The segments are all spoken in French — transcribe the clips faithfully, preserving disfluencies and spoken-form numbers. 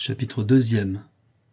Chapitre deuxième.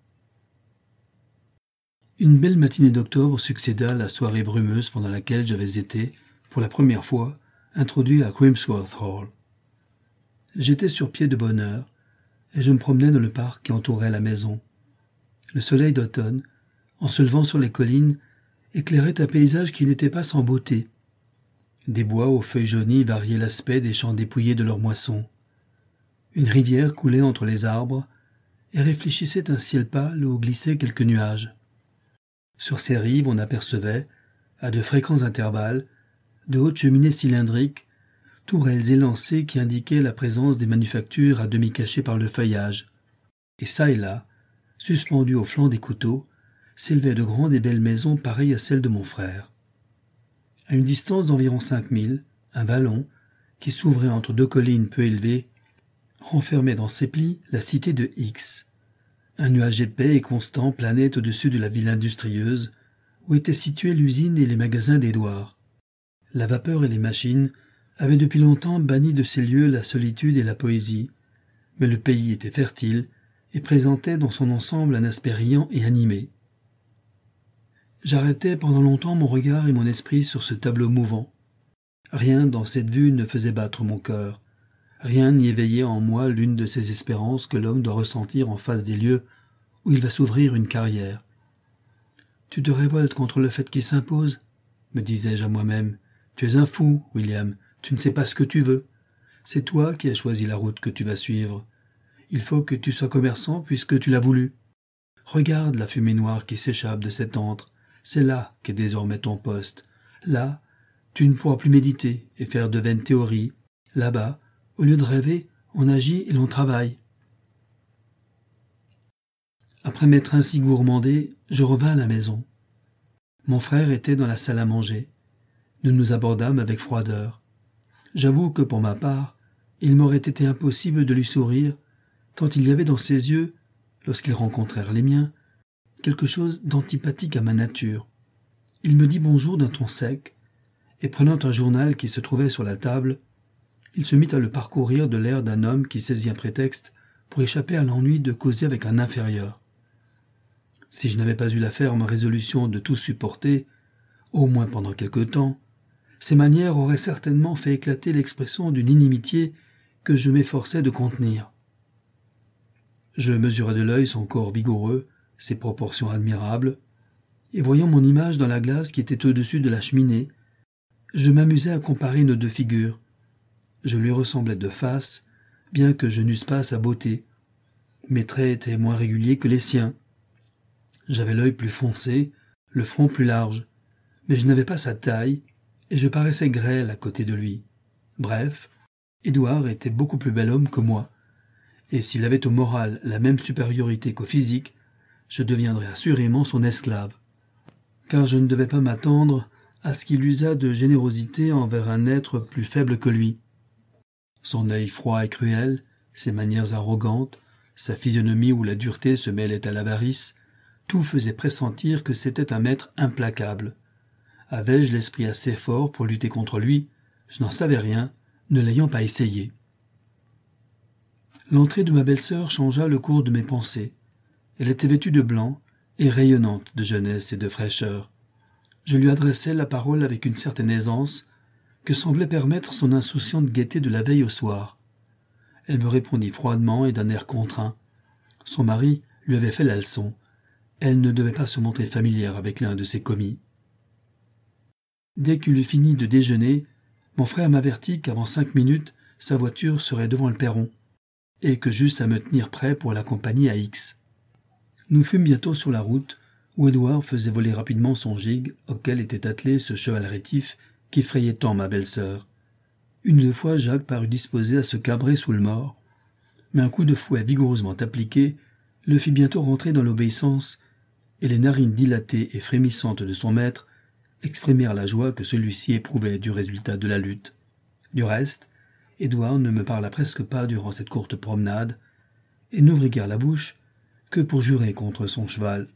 Une belle matinée d'octobre succéda à la soirée brumeuse pendant laquelle j'avais été, pour la première fois, introduit à Grimsworth Hall. J'étais sur pied de bonne heure, et je me promenais dans le parc qui entourait la maison. Le soleil d'automne, en se levant sur les collines, éclairait un paysage qui n'était pas sans beauté. Des bois aux feuilles jaunies variaient l'aspect des champs dépouillés de leurs moissons. Une rivière coulait entre les arbres et réfléchissait un ciel pâle où glissaient quelques nuages. Sur ces rives, on apercevait, à de fréquents intervalles, de hautes cheminées cylindriques, tourelles élancées qui indiquaient la présence des manufactures à demi cachées par le feuillage. Et çà et là, suspendues au flanc des coteaux, s'élevaient de grandes et belles maisons pareilles à celles de mon frère. À une distance d'environ cinq milles, un vallon, qui s'ouvrait entre deux collines peu élevées, renfermait dans ses plis la cité de X. Un nuage épais et constant planait au-dessus de la ville industrieuse, où étaient situées l'usine et les magasins d'Édouard. La vapeur et les machines avaient depuis longtemps banni de ces lieux la solitude et la poésie, mais le pays était fertile et présentait dans son ensemble un aspect riant et animé. J'arrêtai pendant longtemps mon regard et mon esprit sur ce tableau mouvant. Rien dans cette vue ne faisait battre mon cœur. Rien n'y éveillait en moi l'une de ces espérances que l'homme doit ressentir en face des lieux où il va s'ouvrir une carrière. « Tu te révoltes contre le fait qu'il s'impose ?» me disais-je à moi-même. « Tu es un fou, William, tu ne sais pas ce que tu veux. C'est toi qui as choisi la route que tu vas suivre. Il faut que tu sois commerçant puisque tu l'as voulu. Regarde la fumée noire qui s'échappe de cet antre. C'est là qu'est désormais ton poste. Là, tu ne pourras plus méditer et faire de vaines théories. Là-bas, au lieu de rêver, on agit et l'on travaille. » Après m'être ainsi gourmandé, je revins à la maison. Mon frère était dans la salle à manger. Nous nous abordâmes avec froideur. J'avoue que pour ma part, il m'aurait été impossible de lui sourire, tant il y avait dans ses yeux, lorsqu'ils rencontrèrent les miens, quelque chose d'antipathique à ma nature. Il me dit bonjour d'un ton sec, et prenant un journal qui se trouvait sur la table, il se mit à le parcourir de l'air d'un homme qui saisit un prétexte pour échapper à l'ennui de causer avec un inférieur. Si je n'avais pas eu la ferme résolution de tout supporter, au moins pendant quelque temps, ces manières auraient certainement fait éclater l'expression d'une inimitié que je m'efforçais de contenir. Je mesurais de l'œil son corps vigoureux, ses proportions admirables, et voyant mon image dans la glace qui était au-dessus de la cheminée, je m'amusais à comparer nos deux figures. Je lui ressemblais de face, bien que je n'eusse pas sa beauté. Mes traits étaient moins réguliers que les siens. J'avais l'œil plus foncé, le front plus large, mais je n'avais pas sa taille, et je paraissais grêle à côté de lui. Bref, Édouard était beaucoup plus bel homme que moi, et s'il avait au moral la même supériorité qu'au physique, je deviendrais assurément son esclave, car je ne devais pas m'attendre à ce qu'il usât de générosité envers un être plus faible que lui. Son œil froid et cruel, ses manières arrogantes, sa physionomie où la dureté se mêlait à l'avarice, tout faisait pressentir que c'était un maître implacable. Avais-je l'esprit assez fort pour lutter contre lui? Je n'en savais rien, ne l'ayant pas essayé. L'entrée de ma belle-sœur changea le cours de mes pensées. Elle était vêtue de blanc et rayonnante de jeunesse et de fraîcheur. Je lui adressai la parole avec une certaine aisance que semblait permettre son insouciante gaieté de la veille au soir. Elle me répondit froidement et d'un air contraint. Son mari lui avait fait la leçon. Elle ne devait pas se montrer familière avec l'un de ses commis. Dès qu'il eut fini de déjeuner, mon frère m'avertit qu'avant cinq minutes, sa voiture serait devant le perron, et que j'eusse à me tenir prêt pour l'accompagner à X. Nous fûmes bientôt sur la route, où Édouard faisait voler rapidement son gig, auquel était attelé ce cheval rétif qui effrayait tant ma belle-sœur. Une ou deux fois, Jacques parut disposé à se cabrer sous le mors, mais un coup de fouet vigoureusement appliqué le fit bientôt rentrer dans l'obéissance, et les narines dilatées et frémissantes de son maître exprimèrent la joie que celui-ci éprouvait du résultat de la lutte. Du reste, Édouard ne me parla presque pas durant cette courte promenade, et n'ouvrit guère la bouche que pour jurer contre son cheval.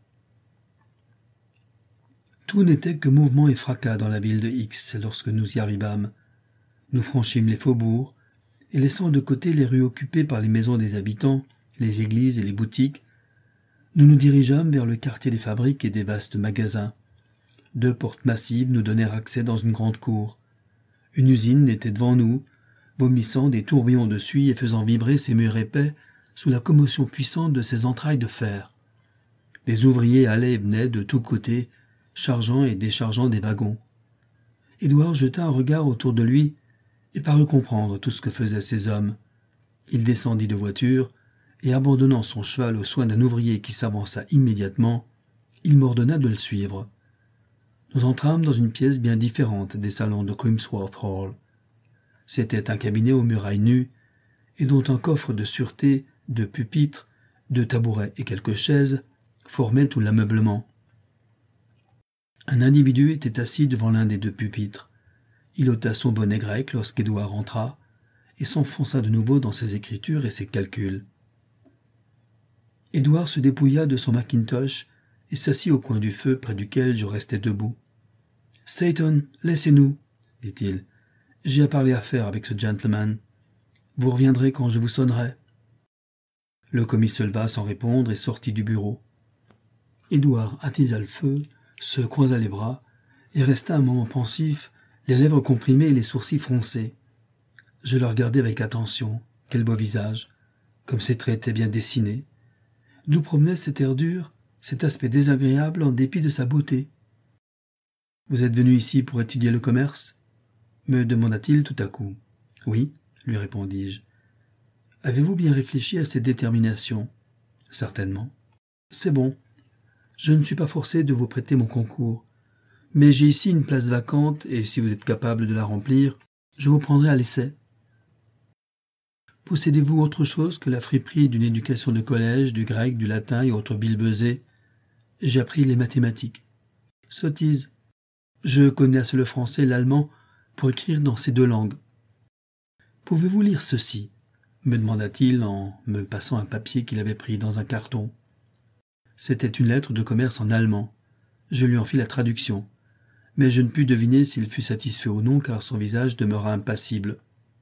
Tout n'était que mouvement et fracas dans la ville de X lorsque nous y arrivâmes. Nous franchîmes les faubourgs, et laissant de côté les rues occupées par les maisons des habitants, les églises et les boutiques, nous nous dirigeâmes vers le quartier des fabriques et des vastes magasins. Deux portes massives nous donnèrent accès dans une grande cour. Une usine était devant nous, vomissant des tourbillons de suie et faisant vibrer ses murs épais sous la commotion puissante de ses entrailles de fer. Des ouvriers allaient et venaient de tous côtés, chargeant et déchargeant des wagons. Édouard jeta un regard autour de lui et parut comprendre tout ce que faisaient ces hommes. Il descendit de voiture et, abandonnant son cheval aux soins d'un ouvrier qui s'avança immédiatement, il m'ordonna de le suivre. Nous entrâmes dans une pièce bien différente des salons de Crimsworth Hall. C'était un cabinet aux murailles nues et dont un coffre de sûreté, de pupitres, de tabourets et quelques chaises formait tout l'ameublement. Un individu était assis devant l'un des deux pupitres. Il ôta son bonnet grec lorsqu'Édouard entra et s'enfonça de nouveau dans ses écritures et ses calculs. Édouard se dépouilla de son macintosh et s'assit au coin du feu près duquel je restais debout. « Staton, laissez-nous, » dit-il. « J'ai à parler à faire avec ce gentleman. Vous reviendrez quand je vous sonnerai. » Le commis se leva sans répondre et sortit du bureau. Édouard attisa le feu, se croisa les bras et resta un moment pensif, les lèvres comprimées et les sourcils froncés. Je le regardai avec attention. Quel beau visage, comme ses traits étaient bien dessinés. D'où provenait cette air dur, cet aspect désagréable en dépit de sa beauté. « Vous êtes venu ici pour étudier le commerce ?» me demanda-t-il tout à coup. « Oui, » lui répondis-je. « Avez-vous bien réfléchi à cette détermination ?»« Certainement. »« C'est bon. Je ne suis pas forcé de vous prêter mon concours. Mais j'ai ici une place vacante et si vous êtes capable de la remplir, je vous prendrai à l'essai. » Possédez-vous autre chose que la friperie d'une éducation de collège, du grec, du latin et autres bilbesées ? J'ai appris les mathématiques. Sottise. Je connais assez le français et l'allemand pour écrire dans ces deux langues. Pouvez-vous lire ceci ? Me demanda-t-il en me passant un papier qu'il avait pris dans un carton. C'était une lettre de commerce en allemand. Je lui en fis la traduction, mais je ne pus deviner s'il fut satisfait ou non car son visage demeura impassible.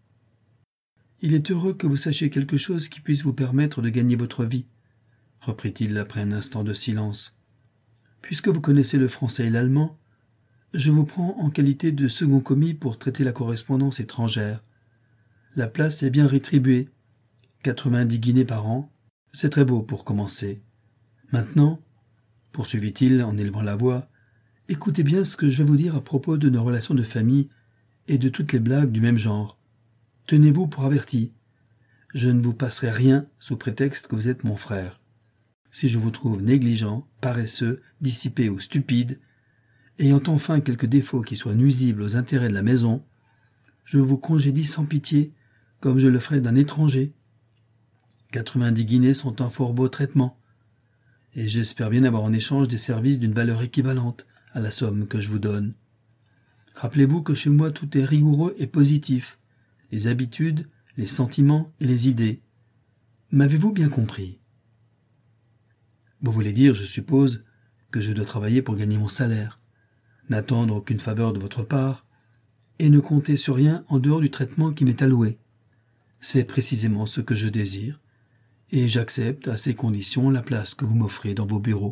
« Il est heureux que vous sachiez quelque chose qui puisse vous permettre de gagner votre vie, » reprit-il après un instant de silence. « Puisque vous connaissez le français et l'allemand, je vous prends en qualité de second commis pour traiter la correspondance étrangère. La place est bien rétribuée, quatre-vingt-dix guinées par an, c'est très beau pour commencer. Maintenant, poursuivit-il en élevant la voix, écoutez bien ce que je vais vous dire à propos de nos relations de famille et de toutes les blagues du même genre. Tenez-vous pour averti. Je ne vous passerai rien sous prétexte que vous êtes mon frère. Si je vous trouve négligent, paresseux, dissipé ou stupide, ayant enfin quelques défauts qui soient nuisibles aux intérêts de la maison, je vous congédie sans pitié, comme je le ferais d'un étranger. Quatre-vingt-dix guinées sont un fort beau traitement, et j'espère bien avoir en échange des services d'une valeur équivalente à la somme que je vous donne. Rappelez-vous que chez moi tout est rigoureux et positif, les habitudes, les sentiments et les idées. M'avez-vous bien compris ? Vous voulez dire, je suppose, que je dois travailler pour gagner mon salaire, n'attendre aucune faveur de votre part, et ne compter sur rien en dehors du traitement qui m'est alloué. C'est précisément ce que je désire, et j'accepte à ces conditions la place que vous m'offrez dans vos bureaux.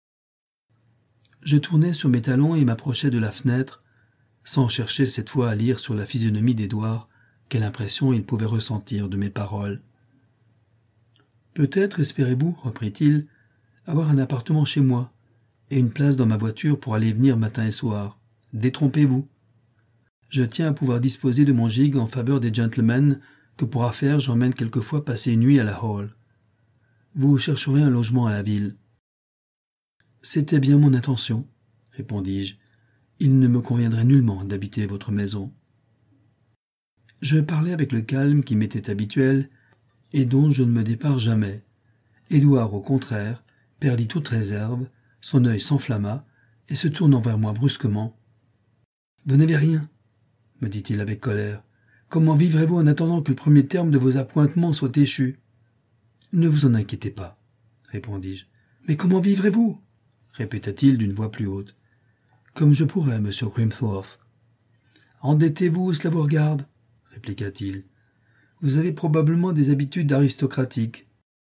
Je tournai sur mes talons et m'approchai de la fenêtre, sans chercher cette fois à lire sur la physionomie d'Édouard quelle impression il pouvait ressentir de mes paroles. « Peut-être espérez-vous, reprit-il, avoir un appartement chez moi et une place dans ma voiture pour aller et venir matin et soir. Détrompez-vous. Je tiens à pouvoir disposer de mon gig en faveur des gentlemen que pour affaire j'emmène quelquefois passer une nuit à la Hall. Vous chercherez un logement à la ville. »« C'était bien mon intention, » répondis-je. « Il ne me conviendrait nullement d'habiter votre maison. » Je parlais avec le calme qui m'était habituel et dont je ne me dépare jamais. Édouard, au contraire, perdit toute réserve, son œil s'enflamma et se tournant vers moi brusquement. « Vous n'avez rien, » me dit-il avec colère. « Comment vivrez-vous en attendant que le premier terme de vos appointements soit échu ?»« Ne vous en inquiétez pas, » répondis-je. « Mais comment vivrez-vous » répéta-t-il d'une voix plus haute. « Comme je pourrais, monsieur Crimsworth. »« Endettez-vous, cela vous regarde, » répliqua-t-il. « Vous avez probablement des habitudes aristocratiques.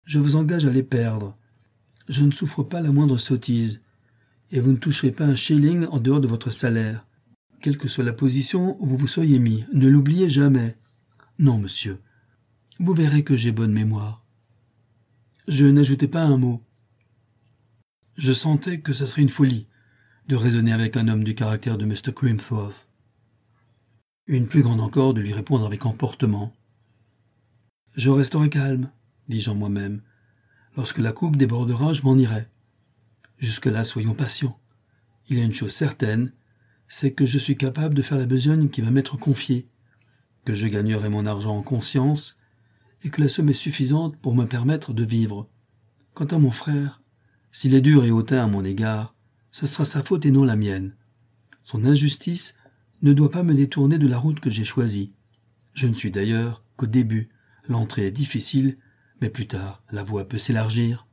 Je vous engage à les perdre. Je ne souffre pas la moindre sottise, et vous ne toucherez pas un shilling en dehors de votre salaire. Quelle que soit la position où vous vous soyez mis, ne l'oubliez jamais. Non, monsieur. Vous verrez que j'ai bonne mémoire. Je n'ajoutai pas un mot. Je sentais que ce serait une folie de raisonner avec un homme du caractère de mister Crimthworth. Une plus grande encore de lui répondre avec emportement. Je resterai calme, dis-je en moi-même. Lorsque la coupe débordera, je m'en irai. Jusque-là, soyons patients. Il y a une chose certaine, c'est que je suis capable de faire la besogne qui va m'être confiée, que je gagnerai mon argent en conscience, et que la somme est suffisante pour me permettre de vivre. Quant à mon frère, s'il est dur et hautain à mon égard, ce sera sa faute et non la mienne. Son injustice ne doit pas me détourner de la route que j'ai choisie. Je ne suis d'ailleurs qu'au début. L'entrée est difficile, mais plus tard, la voie peut s'élargir.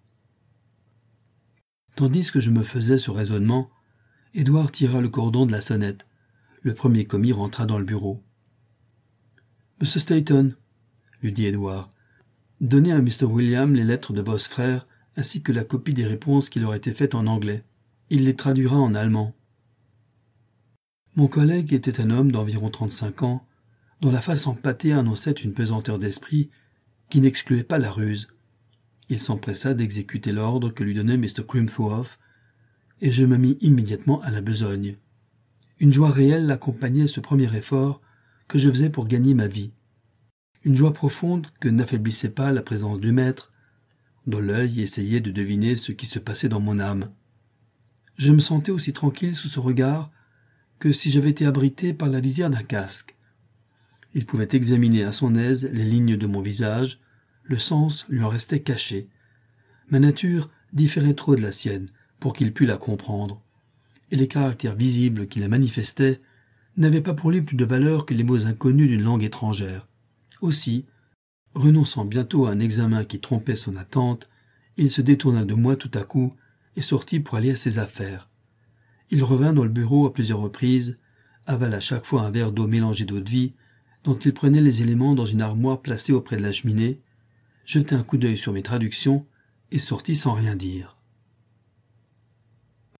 Tandis que je me faisais ce raisonnement, Édouard tira le cordon de la sonnette. Le premier commis rentra dans le bureau. « Monsieur Staton, » lui dit Édouard, « donnez à mister William les lettres de vos frères ainsi que la copie des réponses qui leur étaient faites en anglais. Il les traduira en allemand. » Mon collègue était un homme d'environ trente-cinq ans, dont la face empâtée annonçait une pesanteur d'esprit qui n'excluait pas la ruse. Il s'empressa d'exécuter l'ordre que lui donnait mister Crimthworth, et je me mis immédiatement à la besogne. Une joie réelle accompagnait ce premier effort que je faisais pour gagner ma vie. Une joie profonde que n'affaiblissait pas la présence du maître, dont l'œil essayait de deviner ce qui se passait dans mon âme. Je me sentais aussi tranquille sous ce regard que si j'avais été abrité par la visière d'un casque. Il pouvait examiner à son aise les lignes de mon visage, le sens lui en restait caché. Ma nature différait trop de la sienne pour qu'il pût la comprendre, et les caractères visibles qui la manifestaient n'avaient pas pour lui plus de valeur que les mots inconnus d'une langue étrangère. Aussi, renonçant bientôt à un examen qui trompait son attente, il se détourna de moi tout à coup et sortit pour aller à ses affaires. Il revint dans le bureau à plusieurs reprises, avala chaque fois un verre d'eau mélangée d'eau-de-vie, dont il prenait les éléments dans une armoire placée auprès de la cheminée, jetait un coup d'œil sur mes traductions et sortit sans rien dire.